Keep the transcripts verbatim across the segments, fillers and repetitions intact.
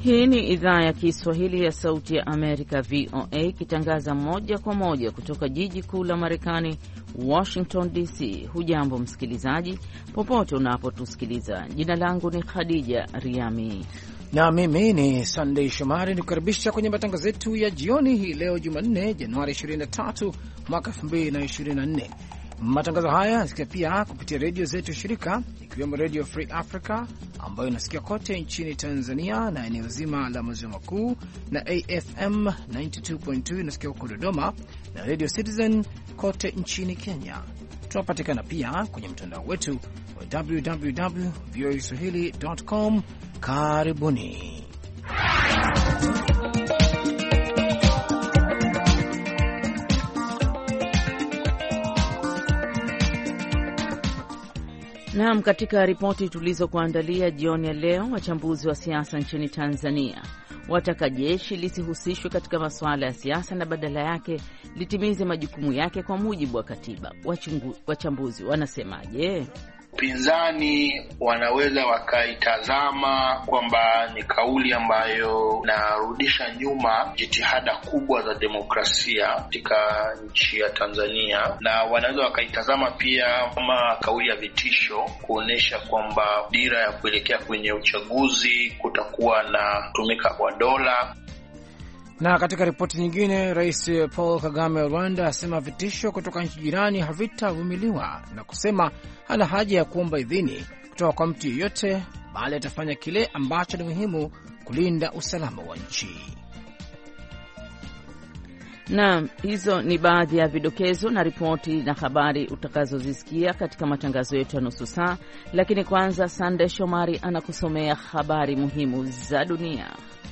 Hii ni idhaa ya Kiswahili ya Sauti ya Amerika, V O A, ikitangaza moja kwa moja kutoka jiji kuu la Marekani, Washington D C. Hujambo msikilizaji, popote unapotusikiliza. Jina langu ni Khadija Riami na mimi ni Sunday Shomari, nikukaribisha kwenye matangazo yetu ya jioni hii leo Jumanne, Januari ishirini na tatu mwaka elfu mbili na ishirini na nne. Matangazo haya yanasikia pia kupitia redio zetu shirika, ikiwemo Radio Free Africa ambayo inasikia kote nchini Tanzania na eneo zima la maziwa makuu, na A F M tisini na mbili nukta mbili inasikia huko Dodoma, na Radio Citizen kote nchini Kenya. Tunapatikana pia kwenye mtandao wetu wa w w w dot v o a swahili dot com. Karibuni. Naam, katika ripoti tulizokuandalia jioni ya leo, wachambuzi wa siasa nchini Tanzania wataka jeshi lisihusishwe katika masuala ya siasa na badala yake litimize majukumu yake kwa mujibu wa katiba. Wachungu, wachambuzi wanasemaje? Upinzani wanaweza wakaitazama kwamba ni kauli ambayo inarudisha nyuma jitihada kubwa za demokrasia katika nchi ya Tanzania, na wanaweza wakaitazama pia kama kauli ya vitisho, kuonesha kwamba dira ya kuelekea kwenye uchaguzi kutakuwa na kutumika kwa dola. Na katika ripoti nyingine, Rais Paul Kagame wa Rwanda asema vitisho kutoka nchi jirani havitavumiliwa na kusema hana haja ya kuomba idhini kutoka kwa mtu yeyote, bali atafanya kile ambacho ni muhimu kulinda usalama wa nchi. Naam, hizo ni baadhi ya vidokezo na ripoti na habari utakazozisikia katika matangazo yetu ya nusu saa, lakini kwanza Sunday Shomari anakusomea habari muhimu za dunia.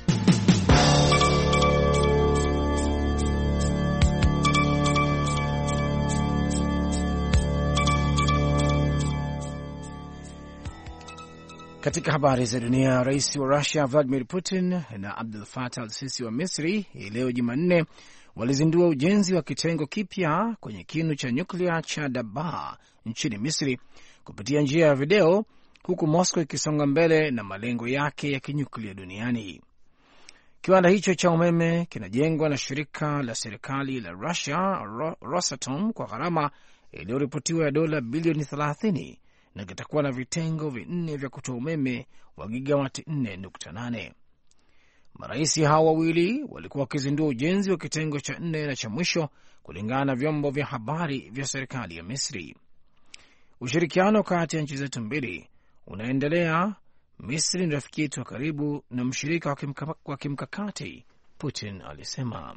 Katika habari za dunia, rais wa Russia Vladimir Putin na Abdel Fattah al-Sisi wa Misri hii leo Jumanne walizindua ujenzi wa kitengo kipya kwenye kinu cha nyuklia cha Dabaa nchini Misri kupitia njia ya video, huku Moscow ikisonga mbele na malengo yake ya kinyuklia duniani. Kiwanda hicho cha umeme kinajengwa na shirika la serikali la Russia Rosatom kwa gharama iliyoripotiwa ya dola bilioni thelathini na kitakuwa na vitengo vinne vya kutoa umeme wa gigawati nne nukta nane. Marais hao wawili walikuwa wakizindua ujenzi wa kitengo cha nne na cha mwisho, kulingana na vyombo vya habari vya serikali ya Misri. Ushirikiano kati ya nchi zetu mbili unaendelea. Misri ni rafiki yetu wa karibu na mshirika wa kimka, kimkakati, Putin alisema.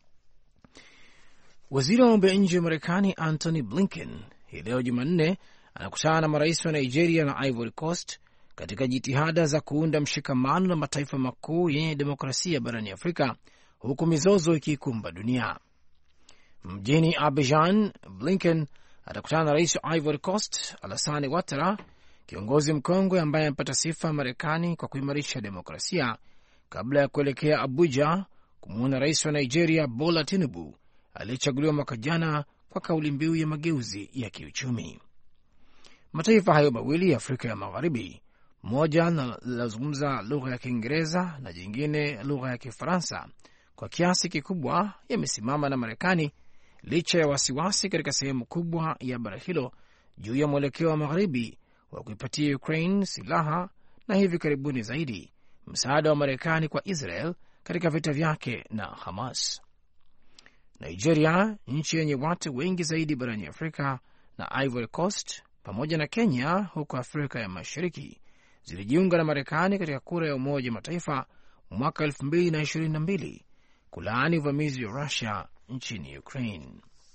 Waziri wa mambo ya nje wa Marekani Antony Blinken hii leo Jumanne anakutana na marais wa Nigeria na Ivory Coast katika jitihada za kuunda mshikamano na mataifa makuu yenye demokrasia barani Afrika, huku mizozo ikikumba dunia. Mjini Abidjan, Blinken atakutana na rais wa Ivory Coast Alassane Ouattara, kiongozi mkongwe ambaye amepata sifa Marekani kwa kuimarisha demokrasia, kabla ya kuelekea Abuja kumuona rais wa Nigeria Bola Tinubu aliyechaguliwa mwaka jana kwa kauli mbiu ya mageuzi ya kiuchumi. Mataifa hayo mawili ya Afrika ya Magharibi, moja linazungumza lugha ya Kiingereza na jingine lugha ya Kifaransa, kwa kiasi kikubwa yamesimama na Marekani licha ya wasiwasi katika sehemu kubwa ya bara hilo juu ya mwelekeo wa Magharibi wa kuipatia Ukraine silaha na hivi karibuni zaidi msaada wa Marekani kwa Israel katika vita vyake na Hamas. Nigeria, nchi yenye watu wengi zaidi barani Afrika, na Ivory Coast pamoja na Kenya huko Afrika ya Mashariki zilijiunga na Marekani katika kura ya Umoja wa Mataifa mwaka elfu mbili na ishirini na mbili kulaani uvamizi wa Russia nchini Ukraine.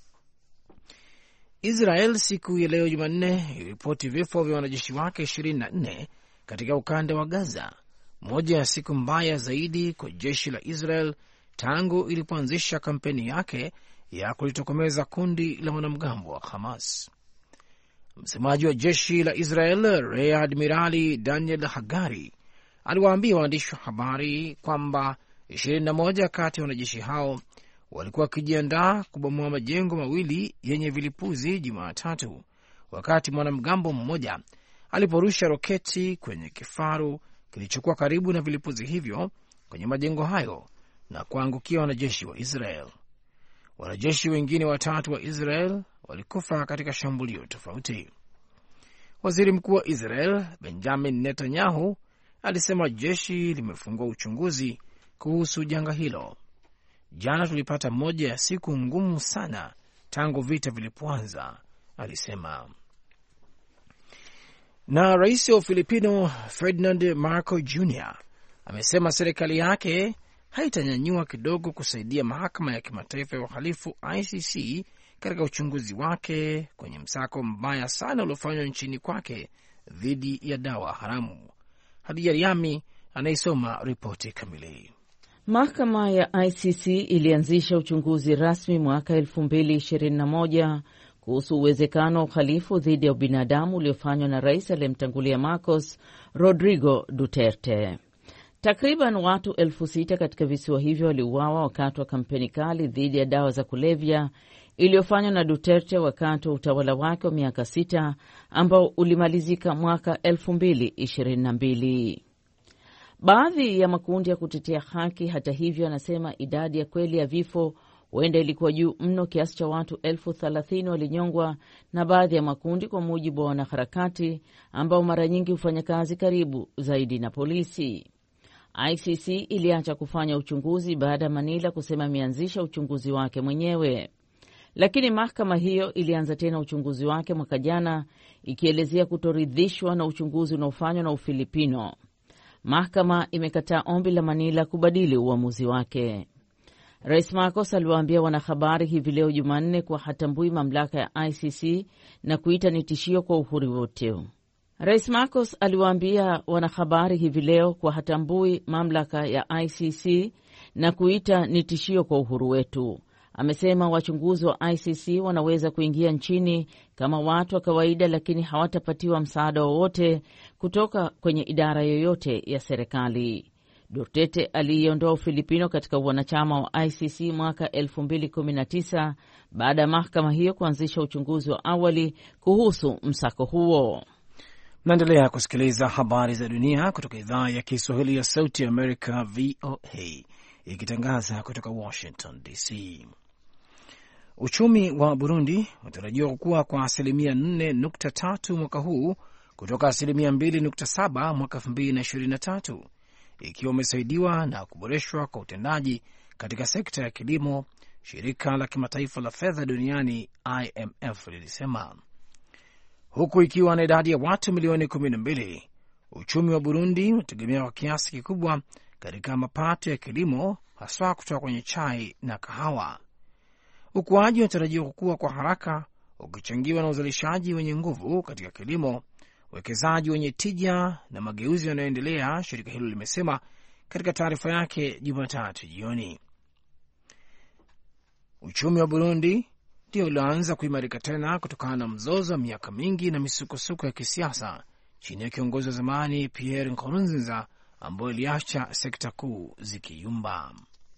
Israel siku ya leo Jumanne iliripoti vifo vya wanajeshi wake ishirini na nne katika ukanda wa Gaza, moja ya siku mbaya zaidi kwa jeshi la Israel tangu ilipoanzisha kampeni yake ya kulitokomeza kundi la wanamgambo wa Hamas. Msemaji wa jeshi la Israel Rear Admirali Daniel Hagari aliwaambia waandishi wa habari kwamba ishirini na moja kati ya wanajeshi hao walikuwa wakijiandaa kubomoa majengo mawili yenye vilipuzi Jumatatu, wakati mwanamgambo mmoja aliporusha roketi kwenye kifaru kilichokuwa karibu na vilipuzi hivyo kwenye majengo hayo na kuangukia wanajeshi wa Israel. Wanajeshi wengine watatu wa Israel walikufa katika shambulio tofauti. Waziri Mkuu wa Israel Benjamin Netanyahu alisema jeshi limefungua uchunguzi kuhusu janga hilo. Jana tulipata moja ya siku ngumu sana tangu vita vilipoanza, alisema. Na rais wa Ufilipino Ferdinand Marcos Junior amesema serikali yake haitanyanyua kidogo kusaidia mahakama ya kimataifa ya uhalifu I C C katika uchunguzi wake kwenye msako mbaya sana uliofanywa nchini kwake dhidi ya dawa haramu. Hadija Riami anaisoma ripoti kamili. Mahakama ya I C C ilianzisha uchunguzi rasmi mwaka elfu mbili ishirini na moja kuhusu uwezekano wa uhalifu dhidi ya ubinadamu uliofanywa na rais aliyemtangulia Marcos, Rodrigo Duterte. Takriban watu elfu sita katika visiwa hivyo waliuawa wakati wa kampeni kali dhidi ya dawa za kulevya iliyofanywa na Duterte wakati wa utawala wake wa miaka sita ambao ulimalizika mwaka elfu mbili ishirini na mbili. Baadhi ya makundi ya kutetea haki, hata hivyo, yanasema idadi ya kweli ya vifo huenda ilikuwa juu mno kiasi cha watu elfu thelathini walinyongwa na baadhi ya makundi, kwa mujibu wa wanaharakati ambao mara nyingi hufanya kazi karibu zaidi na polisi. I C C iliacha kufanya uchunguzi baada ya Manila kusema imeanzisha uchunguzi wake mwenyewe. Lakini mahakama hiyo ilianza tena uchunguzi wake mwaka jana, ikielezea kutoridhishwa na uchunguzi unaofanywa na Ufilipino. Mahakama imekataa ombi la Manila kubadili uamuzi wake. Rais Marcos aliwaambia wanahabari hivi leo Jumanne kuwa hatambui mamlaka ya I C C na kuita ni tishio kwa uhuru wote. Rais Marcos aliwaambia wanahabari hivi leo kuwa hatambui mamlaka ya I C C na kuita ni tishio kwa uhuru wetu. Amesema wachunguzi wa I C C wanaweza kuingia nchini kama watu wa kawaida, lakini hawatapatiwa msaada wowote kutoka kwenye idara yoyote ya serikali. Duterte aliiondoa Ufilipino katika wanachama wa I C C mwaka elfu mbili kumi na tisa baada ya mahakama hiyo kuanzisha uchunguzi wa awali kuhusu msako huo. Naendelea kusikiliza habari za dunia kutoka idhaa ya Kiswahili ya Sauti ya Amerika, V O A, ikitangaza kutoka Washington D C. Uchumi wa Burundi unatarajiwa kukua kwa asilimia nne nukta tatu mwaka huu kutoka asilimia mbili nukta saba mwaka elfu mbili na ishirini na tatu, ikiwa umesaidiwa na kuboreshwa kwa utendaji katika sekta ya kilimo, shirika la kimataifa la fedha duniani I M F lilisema. Huku ikiwa na idadi ya watu milioni kumi na mbili, uchumi wa Burundi unategemea kwa kiasi kikubwa katika mapato ya kilimo, haswa kutoka kwenye chai na kahawa. Ukuaji unatarajiwa kukua kwa haraka, ukichangiwa na uzalishaji wenye nguvu katika kilimo, uwekezaji wenye tija na mageuzi yanayoendelea, shirika hilo limesema katika taarifa yake Jumatatu jioni. Uchumi wa Burundi ndio ulianza kuimarika tena kutokana na mzozo wa miaka mingi na misukosuko ya kisiasa chini ya kiongozi wa zamani Pierre Nkurunziza, ambayo iliacha sekta kuu zikiyumba.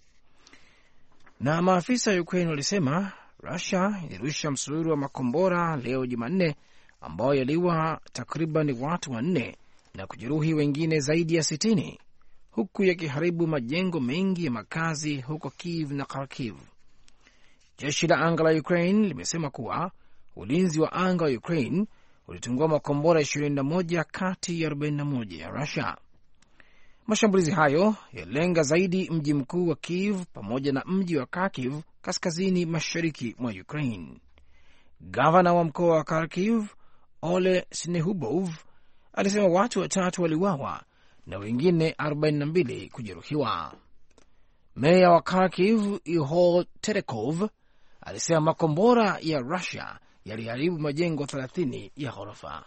Na maafisa wa Ukraine walisema Russia ilirusha msururu wa makombora leo Jumanne ambao yaliua takriban watu wanne na kujeruhi wengine zaidi ya sitini, huku yakiharibu majengo mengi ya makazi huko Kiev na Kharkiv. Jeshi la anga la Ukraine limesema kuwa ulinzi wa anga wa Ukraine ulitungua makombora ishirini na moja kati ya arobaini na moja ya Russia. Mashambulizi hayo yalenga zaidi mji mkuu wa Kiev pamoja na mji wa Kharkiv kaskazini mashariki mwa Ukraine. Gavana wa mkoa wa Kharkiv, Ole Snehubov, alisema watu watatu waliuawa na wengine arobaini na mbili kujeruhiwa. Meya wa Kharkiv, Ihor Terekov, alisema makombora ya Russia yaliharibu majengo thelathini ya ghorofa.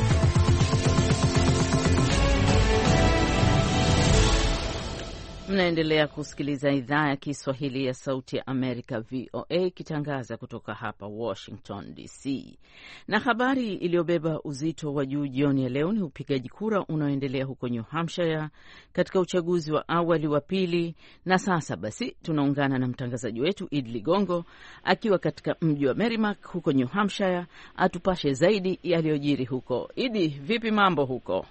Mnaendelea Mnaendelea kusikiliza idhaa ya Kiswahili ya Sauti ya Amerika, V O A, ikitangaza kutoka hapa Washington D C. Na habari iliyobeba uzito wa juu jioni ya leo ni upigaji kura unaoendelea huko New Hampshire katika uchaguzi wa awali wa pili. Na sasa basi tunaungana na mtangazaji wetu Idi Ligongo akiwa katika mji wa Merrimack huko New Hampshire, atupashe zaidi yaliyojiri huko. Idi, vipi mambo huko?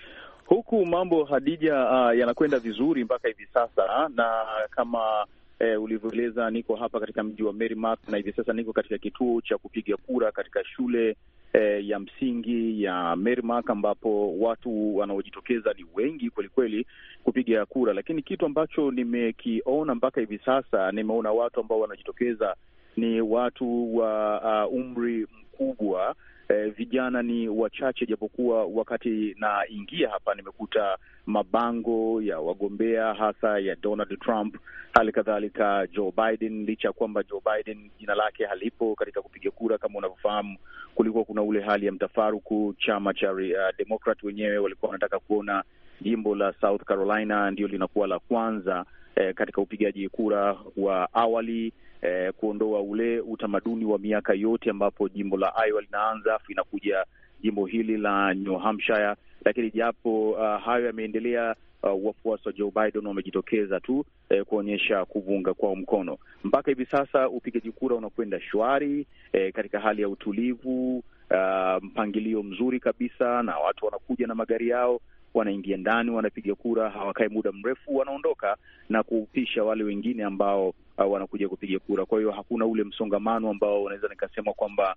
Huku mambo Hadija, uh, yanakwenda vizuri mpaka hivi sasa, na kama eh, ulivyoeleza, niko hapa katika mji wa Merrimack na hivi sasa niko katika kituo cha kupiga kura katika shule eh, ya msingi ya Merrimack, ambapo watu wanaojitokeza ni wengi kweli kweli kupiga kura. Lakini kitu ambacho nimekiona mpaka hivi sasa, nimeona watu ambao wanajitokeza ni watu wa uh, umri mkubwa. Eh, vijana ni wachache, japokuwa wakati naingia hapa nimekuta mabango ya wagombea hasa ya Donald Trump, hali kadhalika Joe Biden, licha ya kwamba Joe Biden jina lake halipo katika kupiga kura. Kama unavyofahamu, kulikuwa kuna ule hali ya mtafaruku. Chama cha uh, Democrat wenyewe walikuwa wanataka kuona jimbo la South Carolina ndio linakuwa la kwanza eh, katika upigaji kura wa awali, Eh, kuondoa ule utamaduni wa miaka yote ambapo jimbo la Iowa linaanza afu inakuja jimbo hili la New Hampshire. Lakini japo uh, hayo yameendelea, uh, wafuasi wa Joe Biden wamejitokeza tu eh, kuonyesha kuvunga kwa mkono. Mpaka hivi sasa upigaji kura unakwenda shwari eh, katika hali ya utulivu, uh, mpangilio mzuri kabisa, na watu wanakuja na magari yao, wanaingia ndani, wanapiga kura, hawakae muda mrefu, wanaondoka na kupisha wale wengine ambao uh, wanakuja kupiga kura. Kwa hiyo hakuna ule msongamano ambao unaweza nikasema kwamba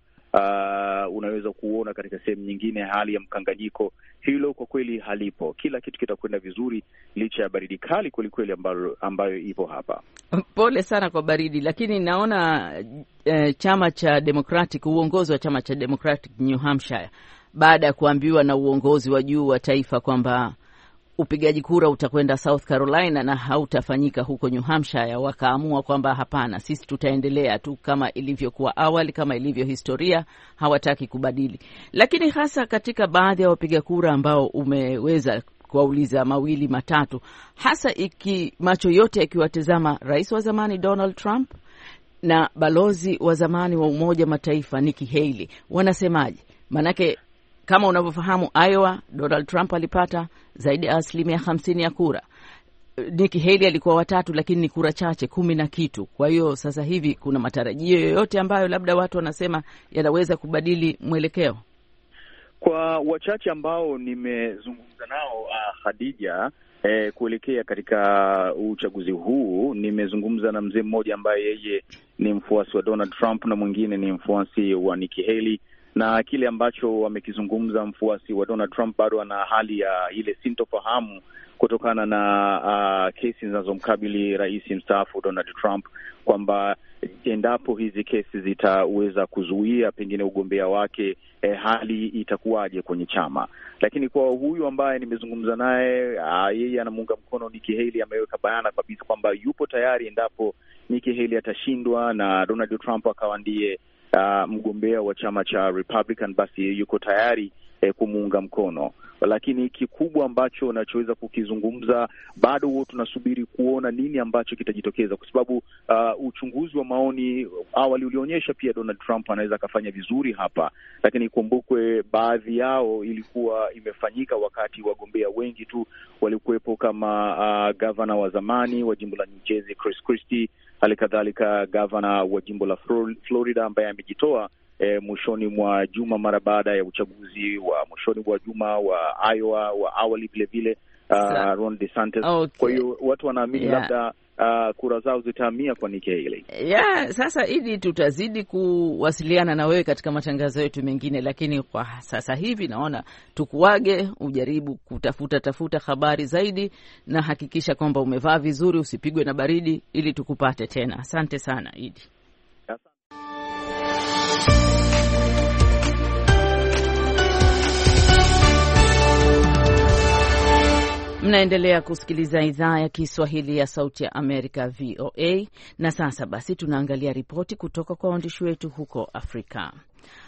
uh, unaweza kuona katika sehemu nyingine, hali ya mkanganyiko. Hilo kwa kweli halipo. Kila kitu kitakwenda vizuri licha ya baridi kali kweli kweli ambayo, ambayo ipo hapa. Pole sana kwa baridi, lakini naona eh, chama cha Democratic, uongozi wa chama cha Democratic New Hampshire, baada ya kuambiwa na uongozi wa juu wa taifa kwamba upigaji kura utakwenda South Carolina na hautafanyika huko New Hampshire, wakaamua kwamba hapana, sisi tutaendelea tu kama ilivyokuwa awali, kama ilivyo historia, hawataki kubadili. Lakini hasa katika baadhi ya wapiga kura ambao umeweza kuwauliza mawili matatu, hasa iki macho yote yakiwatazama rais wa zamani Donald Trump na balozi wa zamani wa Umoja Mataifa Nikki Haley, wanasemaje? Manake kama unavyofahamu, Iowa Donald Trump alipata zaidi ya asilimia hamsini ya kura. Nikki Haley alikuwa watatu, lakini ni kura chache, kumi na kitu. Kwa hiyo sasa hivi kuna matarajio yoyote ambayo labda watu wanasema yanaweza kubadili mwelekeo? Kwa wachache ambao nimezungumza nao, uh, Khadija, eh, kuelekea katika uchaguzi huu, nimezungumza na mzee mmoja ambaye yeye ni mfuasi wa Donald Trump na mwingine ni mfuasi wa Nikki Haley. Na kile ambacho wamekizungumza, mfuasi wa Donald Trump bado ana hali ya ile sintofahamu kutokana na uh, kesi zinazomkabili rais mstaafu Donald Trump, kwamba endapo hizi kesi zitaweza kuzuia pengine ugombea wake, eh, hali itakuwaje kwenye chama. Lakini kwa huyu ambaye nimezungumza naye, uh, yeye anamuunga mkono Nikki Haley, ameweka bayana kabisa kwamba yupo tayari endapo Nikki Haley atashindwa na Donald Trump akawa ndiye Uh, mgombea wa chama cha Republican, basi yuko tayari eh, kumuunga mkono. Lakini kikubwa ambacho nachoweza kukizungumza, bado huo tunasubiri kuona nini ambacho kitajitokeza, kwa sababu uh, uchunguzi wa maoni awali ulionyesha pia Donald Trump anaweza akafanya vizuri hapa, lakini ikumbukwe baadhi yao ilikuwa imefanyika wakati wagombea wengi tu walikuwepo, kama uh, gavana wa zamani wa jimbo la New Jersey Chris Christie, hali kadhalika gavana wa jimbo la Florida ambaye amejitoa E, mwishoni mwa juma mara baada ya uchaguzi wa mwishoni mwa juma wa Iowa wa awali vile vile, uh, Ron DeSantis. Okay. Kwa hiyo watu wanaamini yeah, labda uh, kura zao zitahamia kwa Nikki Haley. Yeah, sasa Idi, tutazidi kuwasiliana na wewe katika matangazo yetu mengine, lakini kwa sasa hivi naona tukuage, ujaribu kutafuta tafuta habari zaidi na hakikisha kwamba umevaa vizuri, usipigwe na baridi ili tukupate tena. Asante sana Idi. Mnaendelea kusikiliza idhaa ya Kiswahili ya Sauti ya Amerika, V O A. Na sasa basi tunaangalia ripoti kutoka kwa waandishi wetu huko Afrika.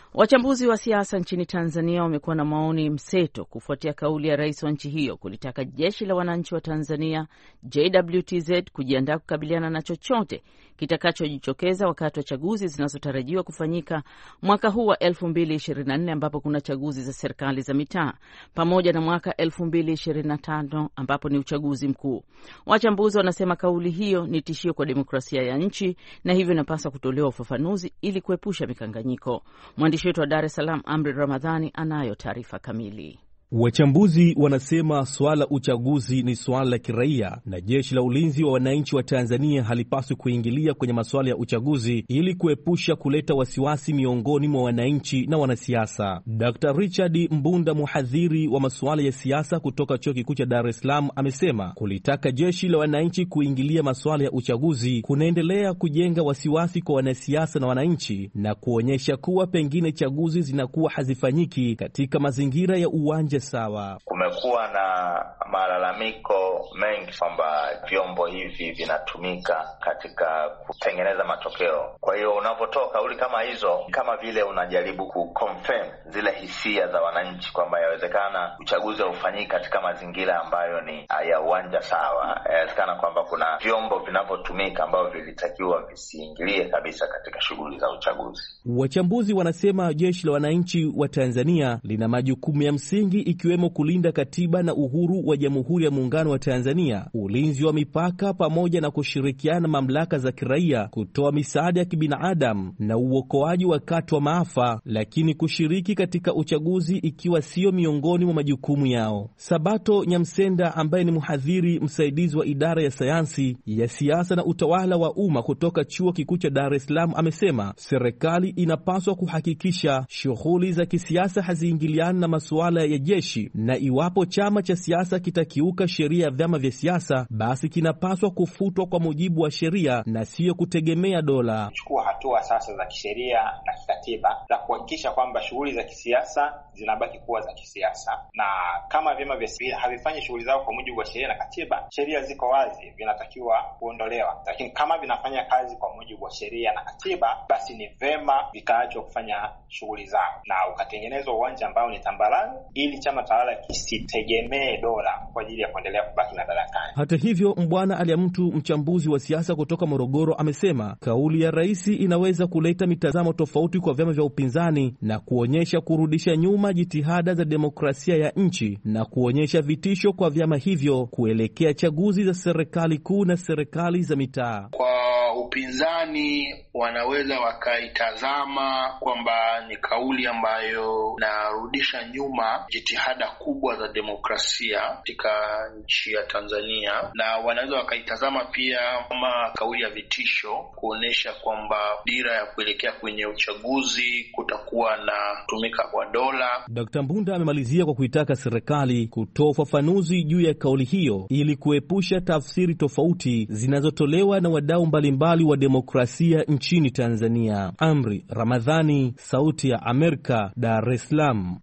Wachambuzi wa siasa nchini Tanzania wamekuwa na maoni mseto kufuatia kauli ya rais wa nchi hiyo kulitaka jeshi la wananchi wa Tanzania J W T Z kujiandaa kukabiliana na chochote kitakachojitokeza wakati wa chaguzi zinazotarajiwa kufanyika mwaka huu wa elfu mbili ishirini na nne ambapo kuna chaguzi za serikali za mitaa pamoja na mwaka elfu mbili ishirini na tano ambapo ni uchaguzi mkuu. Wachambuzi wanasema kauli hiyo ni tishio kwa demokrasia ya nchi na hivyo inapaswa kutolewa ufafanuzi ili kuepusha mikanganyiko. Mwandishi wetu wa Dar es Salaam Amri Ramadhani anayo taarifa kamili. Wachambuzi wanasema swala uchaguzi ni swala la kiraia na jeshi la ulinzi wa wananchi wa Tanzania halipaswi kuingilia kwenye masuala ya uchaguzi ili kuepusha kuleta wasiwasi miongoni mwa wananchi na wanasiasa. Doctor Richard Mbunda, mhadhiri wa masuala ya siasa kutoka Chuo Kikuu cha Dar es Salaam, amesema kulitaka jeshi la wananchi kuingilia masuala ya uchaguzi kunaendelea kujenga wasiwasi kwa wanasiasa na wananchi na kuonyesha kuwa pengine chaguzi zinakuwa hazifanyiki katika mazingira ya uwanja sawa. Kumekuwa na malalamiko mengi kwamba vyombo hivi vinatumika katika kutengeneza matokeo. Kwa hiyo unapotoa kauli kama hizo, kama vile unajaribu kuconfirm zile hisia za wananchi kwamba yawezekana uchaguzi ufanyike katika mazingira ambayo ni ya uwanja sawa. Yawezekana kwamba kuna vyombo vinavyotumika ambavyo vilitakiwa visiingilie kabisa katika shughuli za uchaguzi. Wachambuzi wanasema jeshi la wananchi wa Tanzania lina majukumu ya msingi ikiwemo kulinda katiba na uhuru wa Jamhuri ya Muungano wa Tanzania, ulinzi wa mipaka pamoja na kushirikiana na mamlaka za kiraia kutoa misaada ya kibinadamu na uokoaji wakati wa maafa, lakini kushiriki katika uchaguzi ikiwa sio miongoni mwa majukumu yao. Sabato Nyamsenda ambaye ni mhadhiri msaidizi wa idara ya sayansi ya siasa na utawala wa umma kutoka Chuo Kikuu cha Dar es Salaam amesema serikali inapaswa kuhakikisha shughuli za kisiasa haziingiliani na masuala ya jeshi, na iwapo chama cha siasa kitakiuka sheria ya vyama vya siasa basi kinapaswa kufutwa kwa mujibu wa sheria na sio kutegemea dola. Chukua hatua sasa za kisheria na kikatiba za kuhakikisha kwamba shughuli za kisiasa zinabaki kuwa za kisiasa, na kama vyama vya siasa havifanyi shughuli zao kwa mujibu wa sheria na katiba, sheria ziko wazi, vinatakiwa kuondolewa. Lakini kama vinafanya kazi kwa mujibu wa sheria na katiba, basi ni vema vikaachwa kufanya shughuli zao na ukatengenezwa uwanja ambao ni tambarare ili chama tawala kisitegemee dola kwa ajili ya kuendelea kubaki madarakani. Hata hivyo, Mbwana Aliamtu, mchambuzi wa siasa kutoka Morogoro, amesema kauli ya rais inaweza kuleta mitazamo tofauti kwa vyama vya upinzani na kuonyesha kurudisha nyuma jitihada za demokrasia ya nchi na kuonyesha vitisho kwa vyama hivyo kuelekea chaguzi za serikali kuu na serikali za mitaa. Kwa upinzani wanaweza wakaitazama kwamba ni kauli ambayo inarudisha nyuma jitihada kubwa za demokrasia katika nchi ya Tanzania, na wanaweza wakaitazama pia kama kauli ya vitisho kuonesha kwamba dira ya kuelekea kwenye uchaguzi kutakuwa na kutumika kwa dola. Daktari Mbunda amemalizia kwa kuitaka serikali kutoa ufafanuzi juu ya kauli hiyo ili kuepusha tafsiri tofauti zinazotolewa na wadau mbalimbali wa demokrasia nchini Tanzania. Amri Ramadhani, Sauti ya Amerika, Dar es Salaam.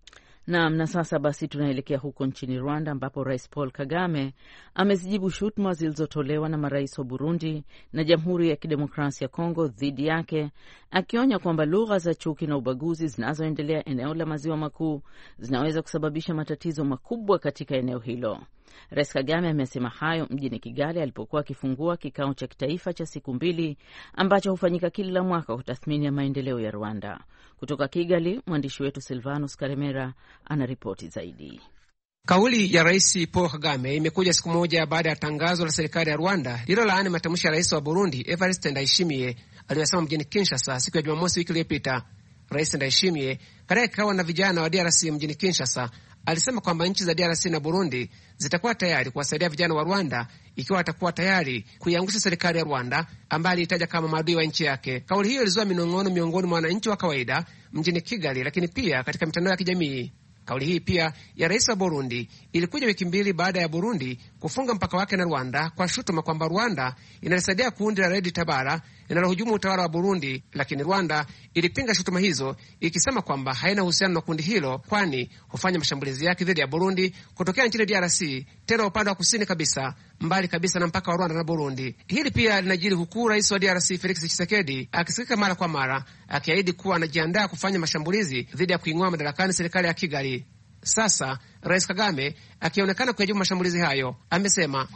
Naam, na sasa basi tunaelekea huko nchini Rwanda ambapo Rais Paul Kagame amezijibu shutuma zilizotolewa na marais wa Burundi na Jamhuri ya Kidemokrasia ya Kongo dhidi yake, akionya kwamba lugha za chuki na ubaguzi zinazoendelea eneo la Maziwa Makuu zinaweza kusababisha matatizo makubwa katika eneo hilo. Rais Kagame amesema hayo mjini Kigali alipokuwa akifungua kikao cha kitaifa cha siku mbili ambacho hufanyika kila mwaka kwa tathmini ya maendeleo ya Rwanda. Kutoka Kigali, mwandishi wetu Silvanus Karemera anaripoti zaidi. Kauli ya Rais Paul Kagame imekuja siku moja baada ya tangazo la serikali ya Rwanda lililolaani matamshi ya Rais wa Burundi Evariste Ndayishimiye aliyosema mjini Kinshasa siku ya Jumamosi wiki iliyopita. Rais Ndayishimiye katika kikao na vijana wa D R C mjini Kinshasa alisema kwamba nchi za D R C na Burundi zitakuwa tayari kuwasaidia vijana wa Rwanda ikiwa watakuwa tayari kuiangusha serikali ya Rwanda ambayo alitaja kama maadui wa nchi yake. Kauli hiyo ilizua minong'ono miongoni mwa wananchi wa kawaida mjini Kigali, lakini pia katika mitandao ya kijamii. Kauli hii pia ya rais wa Burundi ilikuja wiki mbili baada ya Burundi kufunga mpaka wake na Rwanda kwa shutuma kwamba Rwanda inalisaidia kundi la Red Tabara linalohujumu utawala wa Burundi, lakini Rwanda ilipinga shutuma hizo ikisema kwamba haina uhusiano na kundi hilo, kwani hufanya mashambulizi yake dhidi ya Burundi kutokea nchini D R C, tena upande wa kusini kabisa mbali kabisa na mpaka wa Rwanda na Burundi. Hili pia linajiri huku rais wa D R C Felix Tshisekedi akisikika mara kwa mara akiahidi kuwa anajiandaa kufanya mashambulizi dhidi ya kuing'oa madarakani serikali ya Kigali. Sasa Rais Kagame akionekana kuyajibu mashambulizi hayo amesema,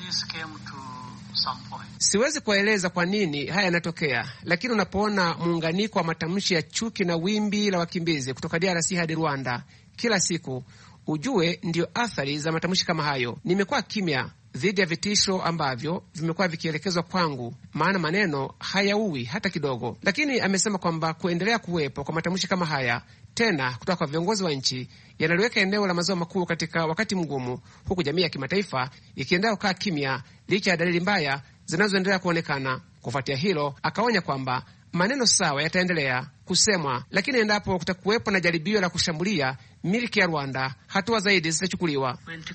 siwezi kueleza kwa nini haya yanatokea, lakini unapoona muunganiko wa matamshi ya chuki na wimbi la wakimbizi kutoka D R C hadi Rwanda kila siku, ujue ndio athari za matamshi kama hayo. Nimekuwa kimya dhidi ya vitisho ambavyo vimekuwa vikielekezwa kwangu, maana maneno hayaui hata kidogo. Lakini amesema kwamba kuendelea kuwepo kwa matamshi kama haya tena kutoka kwa viongozi wa nchi yanaliweka eneo la maziwa makuu katika wakati mgumu, huku jamii ya kimataifa ikiendelea kukaa kimya licha ya dalili mbaya zinazoendelea kuonekana. Kufuatia hilo, akaonya kwamba maneno sawa yataendelea kusemwa, lakini endapo kutakuwepo na jaribio la kushambulia miliki ya Rwanda, hatua zaidi zitachukuliwa.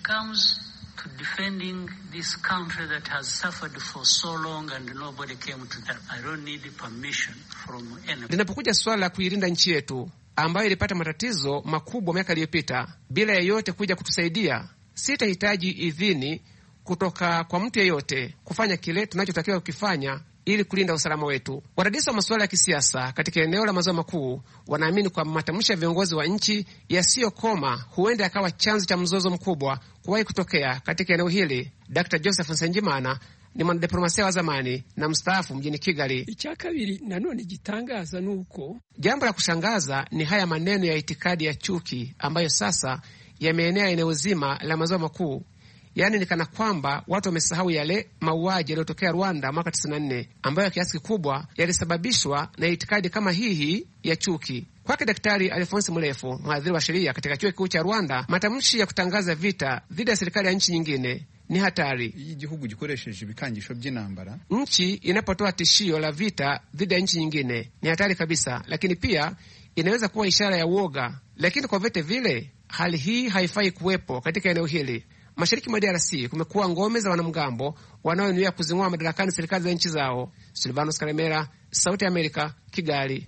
Defending this country that has suffered for so long and nobody came to that. I don't need permission from anyone. Linapokuja swala la kuilinda nchi yetu ambayo ilipata matatizo makubwa miaka iliyopita bila yeyote kuja kutusaidia, sitahitaji idhini kutoka kwa mtu yeyote kufanya kile tunachotakiwa kukifanya ili kulinda usalama wetu. Wadadisi wa masuala ya kisiasa katika eneo la maziwa makuu wanaamini kwamba matamshi ya viongozi wa nchi yasiyokoma huenda yakawa chanzo cha mzozo mkubwa kuwahi kutokea katika eneo hili. Daktari Joseph Nsengimana ni mwanadiplomasia wa zamani na mstaafu mjini Kigali. Ichakabiri nanone gitangaza nuko, jambo la kushangaza ni haya maneno ya itikadi ya chuki ambayo sasa yameenea eneo zima la maziwa makuu. Yaani ni kana kwamba watu wamesahau yale mauaji yaliyotokea Rwanda mwaka tisini na nne ambayo kiasi kikubwa yalisababishwa na itikadi kama hii hii ya chuki. Kwake Daktari Alphonse Murefu, mhadhiri wa sheria katika chuo kikuu cha Rwanda, matamshi ya kutangaza vita dhidi ya serikali ya nchi nyingine ni hatari. Igihugu gikoresheje ibikangisho by'intambara, nchi inapotoa tishio la vita dhidi ya nchi nyingine ni hatari kabisa, lakini pia inaweza kuwa ishara ya uoga. Lakini kwa vyote vile, hali hii haifai kuwepo katika eneo hili. Mashariki mwa D R C kumekuwa ngome za wanamgambo wanaonuia kuzing'oa madarakani serikali za nchi zao. Silvanos Karemera, Sauti ya Amerika, Kigali.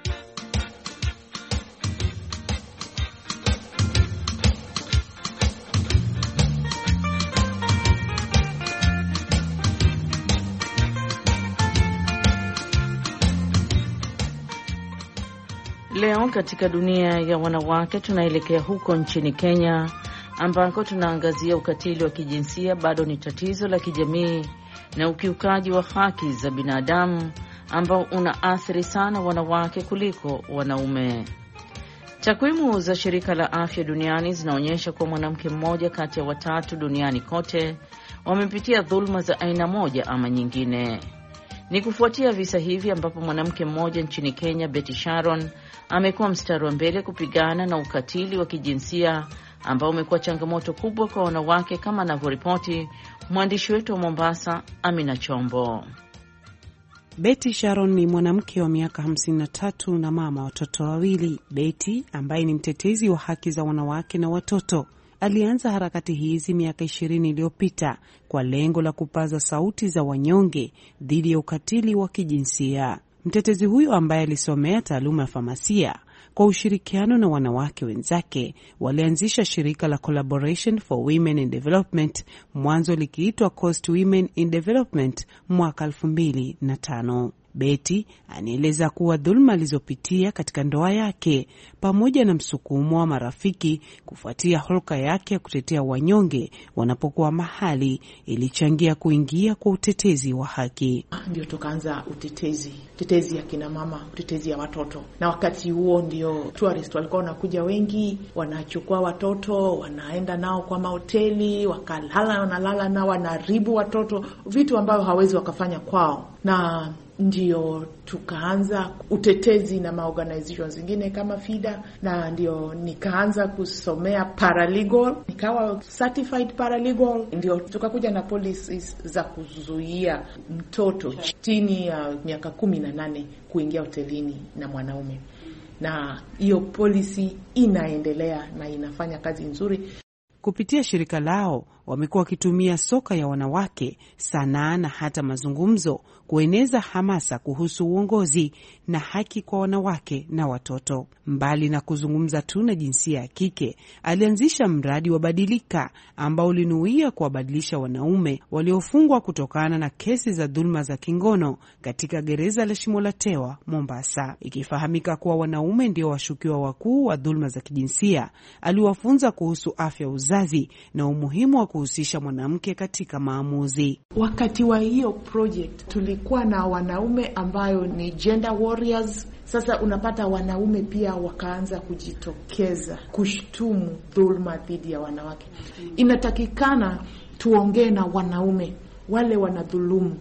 Leo katika dunia ya wanawake tunaelekea huko nchini Kenya ambako tunaangazia ukatili wa kijinsia bado ni tatizo la kijamii na ukiukaji wa haki za binadamu ambao unaathiri sana wanawake kuliko wanaume. Takwimu za shirika la afya duniani zinaonyesha kuwa mwanamke mmoja kati ya watatu duniani kote wamepitia dhuluma za aina moja ama nyingine. Ni kufuatia visa hivi ambapo mwanamke mmoja nchini Kenya, Betty Sharon, amekuwa mstari wa mbele kupigana na ukatili wa kijinsia ambao umekuwa changamoto kubwa kwa wanawake, kama anavyoripoti mwandishi wetu wa Mombasa, Amina Chombo. Betty Sharon ni mwanamke wa miaka hamsini na tatu na mama watoto wawili. Betty, ambaye ni mtetezi wa haki za wanawake na watoto, alianza harakati hizi miaka ishirini iliyopita kwa lengo la kupaza sauti za wanyonge dhidi ya ukatili wa kijinsia. Mtetezi huyo ambaye alisomea taaluma ya famasia, kwa ushirikiano na wanawake wenzake walianzisha shirika la Collaboration for Women in Development, mwanzo likiitwa Coast Women in Development, mwaka elfu mbili na tano. Betty anieleza kuwa dhulma alizopitia katika ndoa yake pamoja na msukumo wa marafiki kufuatia hulka yake ya kutetea wanyonge wanapokuwa mahali ilichangia kuingia kwa utetezi wa haki. Ndio tukaanza utetezi, utetezi ya kina mama, utetezi ya watoto. Na wakati huo ndio tourist walikuwa wanakuja wengi, wanachukua watoto, wanaenda nao kwa mahoteli, wakalala, wanalala nao, wanaribu watoto, vitu ambavyo hawezi wakafanya kwao. Na ndio tukaanza utetezi na maorganizations zingine kama FIDA, na ndio nikaanza kusomea paralegal, nikawa certified paralegal. Ndio tukakuja na policies za kuzuia mtoto chini ya uh, miaka kumi na nane kuingia hotelini na mwanaume, na hiyo policy inaendelea na inafanya kazi nzuri. Kupitia shirika lao wamekuwa wakitumia soka ya wanawake, sanaa na hata mazungumzo kueneza hamasa kuhusu uongozi na haki kwa wanawake na watoto. Mbali na kuzungumza tu na jinsia ya kike, alianzisha mradi wa Badilika ambao ulinuia kuwabadilisha wanaume waliofungwa kutokana na kesi za dhuluma za kingono katika gereza la Shimolatewa, Mombasa. Ikifahamika kuwa wanaume ndio washukiwa wakuu wa dhuluma za kijinsia, aliwafunza kuhusu afya uzazi na umuhimu wa kuhusisha mwanamke katika maamuzi. Wakati wa hiyo project tulikuwa na wanaume ambayo ni gender warriors. Sasa unapata wanaume pia wakaanza kujitokeza kushtumu dhulma dhidi ya wanawake. Inatakikana tuongee na wanaume wale wanadhulumu.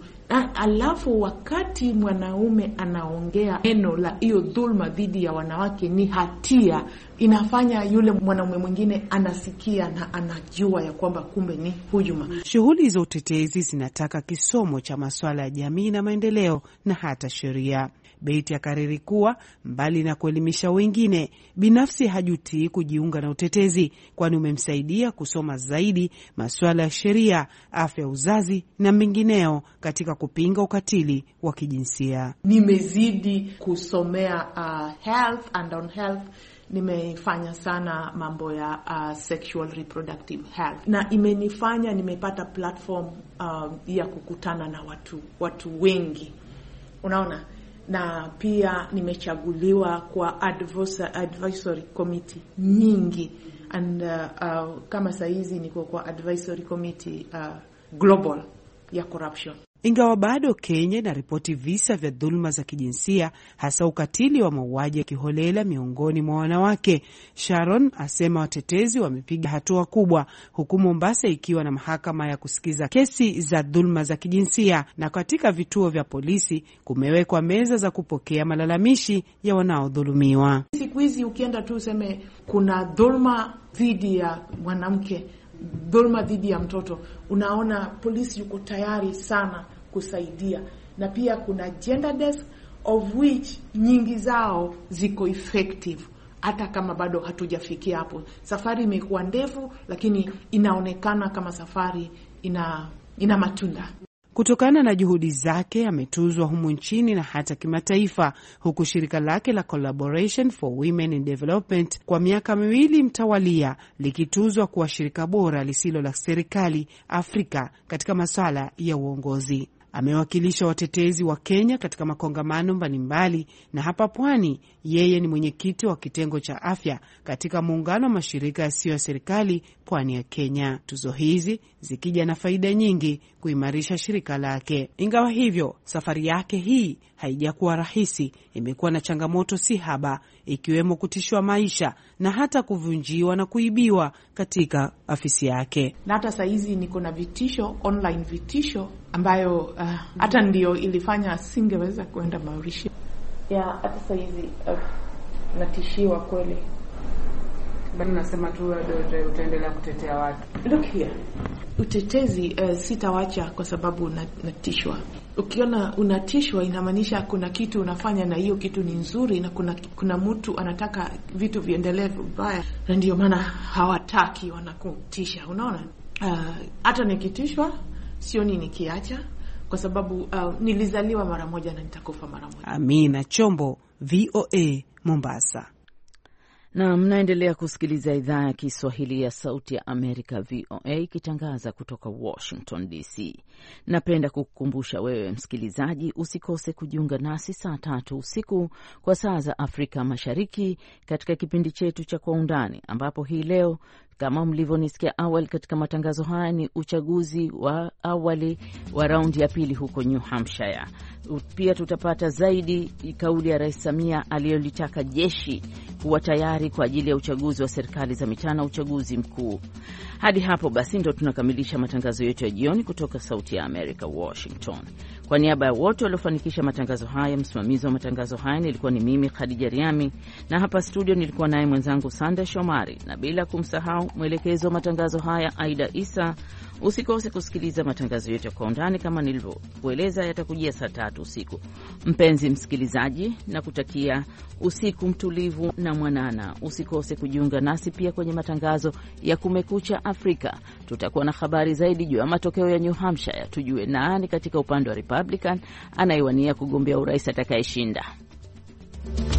Alafu wakati mwanaume anaongea neno la hiyo dhulma dhidi ya wanawake ni hatia, inafanya yule mwanaume mwingine anasikia na anajua ya kwamba kumbe ni hujuma. Shughuli za utetezi zinataka kisomo cha masuala ya jamii na maendeleo na hata sheria. Beti akariri kuwa mbali na kuelimisha wengine, binafsi hajutii kujiunga na utetezi, kwani umemsaidia kusoma zaidi masuala ya sheria, afya uzazi na mengineo katika kupinga ukatili wa kijinsia. Nimezidi kusomea uh, health and on health. Nimefanya sana mambo ya uh, sexual reproductive health, na imenifanya nimepata platform uh, ya kukutana na watu watu wengi, unaona. Na pia nimechaguliwa kwa advisory committee nyingi, and uh, uh, kama saizi niko kwa advisory committee uh, global ya corruption. Ingawa bado Kenya na ripoti visa vya dhuluma za kijinsia, hasa ukatili wa mauaji ya kiholela miongoni mwa wanawake, Sharon asema watetezi wamepiga hatua kubwa, huku Mombasa ikiwa na mahakama ya kusikiza kesi za dhuluma za kijinsia, na katika vituo vya polisi kumewekwa meza za kupokea malalamishi ya wanaodhulumiwa. Siku hizi ukienda tu useme kuna dhuluma dhidi ya mwanamke, dhuluma dhidi ya mtoto, unaona polisi yuko tayari sana kusaidia. Na pia kuna gender desk of which nyingi zao ziko effective, hata kama bado hatujafikia hapo. Safari imekuwa ndefu, lakini inaonekana kama safari ina ina matunda. Kutokana na juhudi zake ametuzwa humu nchini na hata kimataifa, huku shirika lake la Collaboration for Women in Development kwa miaka miwili mtawalia likituzwa kuwa shirika bora lisilo la serikali Afrika katika masuala ya uongozi. Amewakilisha watetezi wa Kenya katika makongamano mbalimbali, na hapa Pwani yeye ni mwenyekiti wa kitengo cha afya katika muungano wa mashirika yasiyo ya serikali Pwani ya Kenya. Tuzo hizi zikija na faida nyingi kuimarisha shirika lake. Ingawa hivyo, safari yake hii haijakuwa rahisi. Imekuwa na changamoto si haba, ikiwemo kutishwa maisha na hata kuvunjiwa na kuibiwa katika afisi yake. Na hata saizi niko na vitisho, online vitisho ambayo uh, hata ndio ilifanya singeweza kuenda Mauritius. Ya hata saizi uh, natishiwa kweli. Bado nasema tu utaendelea kutetea watu. Look here. Utetezi uh, sitawacha kwa sababu natishwa. Ukiona unatishwa inamaanisha kuna kitu unafanya na hiyo kitu ni nzuri, na kuna kuna mtu anataka vitu viendelee vibaya, na ndio maana hawataki, wanakutisha, unaona? Uh, hata nikitishwa sioni nikiacha, kwa sababu uh, nilizaliwa mara moja na nitakufa mara moja. Amina Chombo, V O A, Mombasa. Na mnaendelea kusikiliza idhaa ya Kiswahili ya Sauti ya Amerika, V O A, ikitangaza kutoka Washington D C. Napenda kukukumbusha wewe msikilizaji, usikose kujiunga nasi saa tatu usiku kwa saa za Afrika Mashariki katika kipindi chetu cha Kwa Undani, ambapo hii leo kama mlivyonisikia awali katika matangazo haya ni uchaguzi wa awali wa raundi ya pili huko New Hampshire. Pia tutapata zaidi kauli ya Rais Samia aliyolitaka jeshi kuwa tayari kwa ajili ya uchaguzi wa serikali za mitaa na uchaguzi mkuu. Hadi hapo basi ndo tunakamilisha matangazo yetu ya jioni kutoka Sauti ya Amerika, Washington. Kwa niaba ya wote waliofanikisha matangazo haya, msimamizi wa matangazo haya nilikuwa ni mimi Khadija Riami, na hapa studio nilikuwa naye mwenzangu Sande Shomari, na bila kumsahau mwelekezo wa matangazo haya Aida Isa. Usikose kusikiliza matangazo yetu kwa undani kama nilivyokueleza, yatakujia saa tatu usiku. Mpenzi msikilizaji, na kutakia usiku mtulivu na mwanana. Usikose kujiunga nasi pia kwenye matangazo ya Kumekucha Afrika. Tutakuwa na habari zaidi juu ya matokeo ya New Hampshire, tujue nani katika upande wa Republican anayewania kugombea urais atakayeshinda.